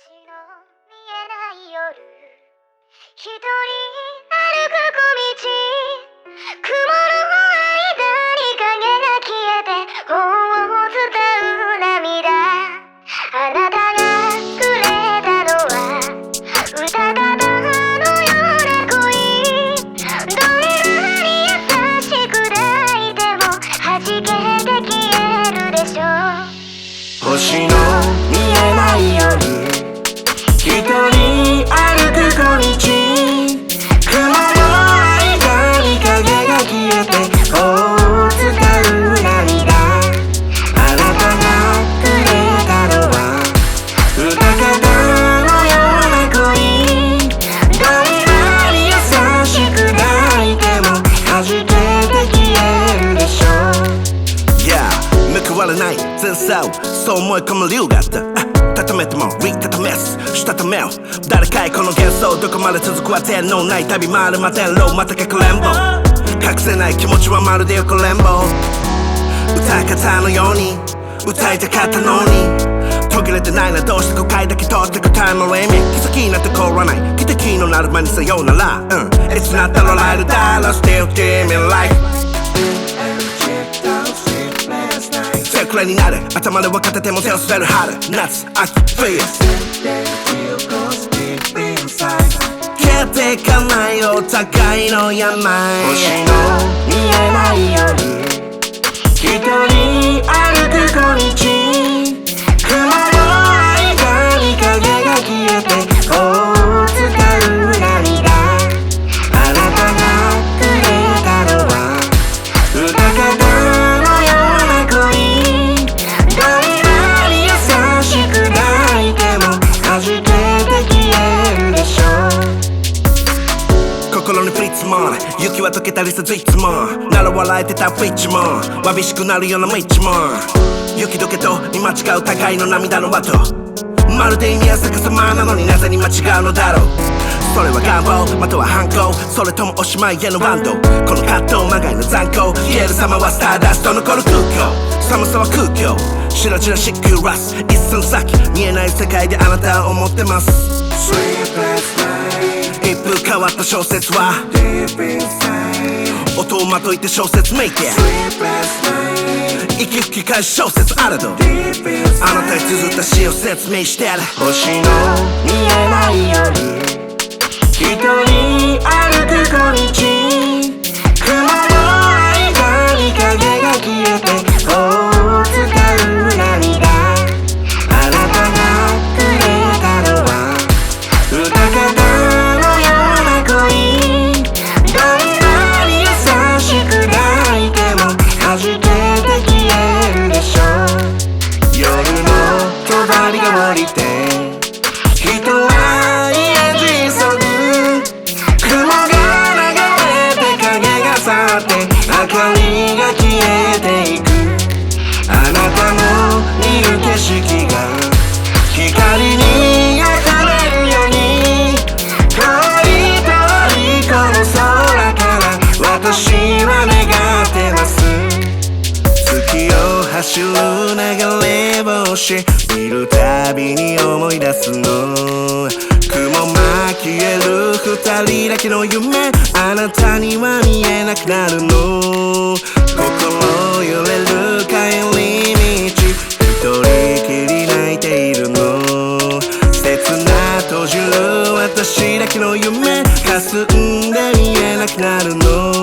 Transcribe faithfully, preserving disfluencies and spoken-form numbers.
星の見えない夜、一人歩く小道、雲の間に影が消えて頬を伝う涙。あなたがくれたのはうたただのような恋、どんなに優しく抱いても弾けて消えるでしょう。 星の見えない夜、一人歩く小道、雲の間に影が消えて頬を伝う涙。あなたがくれたのはうたかたのような恋、どんなに優しく抱いても弾けて消えるでしょう。 Yeah 報われない前世をそう思い込む理由があった。畳めてもリタためすしたためを誰かへこの幻想、どこまで続くは天皇ない旅回る摩天楼、またかくれんぼ、隠せない気持ちはまるで横連棒。歌い方のように歌いたかったのに途切れてないな、どうして誤解だけ通ってくタイムリミット。気づきになって凍らない奇跡のなる間にさようなら、うん It's not a lie to die, I'll still dream in life。手遅れになる頭で分かってても手を滑る春夏秋冬、消えてかないお互いの病。 星の見えない夜、一人歩く小道、雲の間に影が消えて頬を伝う涙。あなたがくれたのはうたかたのような恋、どんなに優しく抱いても弾けて消えるでしょう。 心に降り積もる雪は溶けたりせずいつもなら笑えてたフィッチもわびしくなるような道も、雪解けと見間違う高いの涙の跡、まるで意味は逆さまなのになぜに間違うのだろう。それは願望または反抗、それともおしまいへのバンド、この葛藤まがいの残酷、消える様はスターダスト残る空虚、寒さは空虚、白々しく揺らす一寸先、見えない世界であなたを思ってます。一風変わった小説は音をまといて小説めいて息吹き返し小説あれど、あなたに綴った詩を説明してやる。 星の見えない夜、一人歩く小道、雲の間に影が消えて頬を伝う涙。あなたがくれたのはうたかたのような恋、どんなに優しく抱いても弾けて消えるでしょう。夜の帳が降りて人は家路急ぐ、雲が流れて影が去って明かりが消えていく。あなたの見る景色が光に溢れるように、遠い遠いこの空から私は願ってます。 月を走る流れ星見るたびに思い出すの、雲巻消える二人だけの夢、あなたには見えなくなるの、心揺れる帰り道一人きり泣いているの、切な閉じる私だけの夢、霞んで見えなくなるの。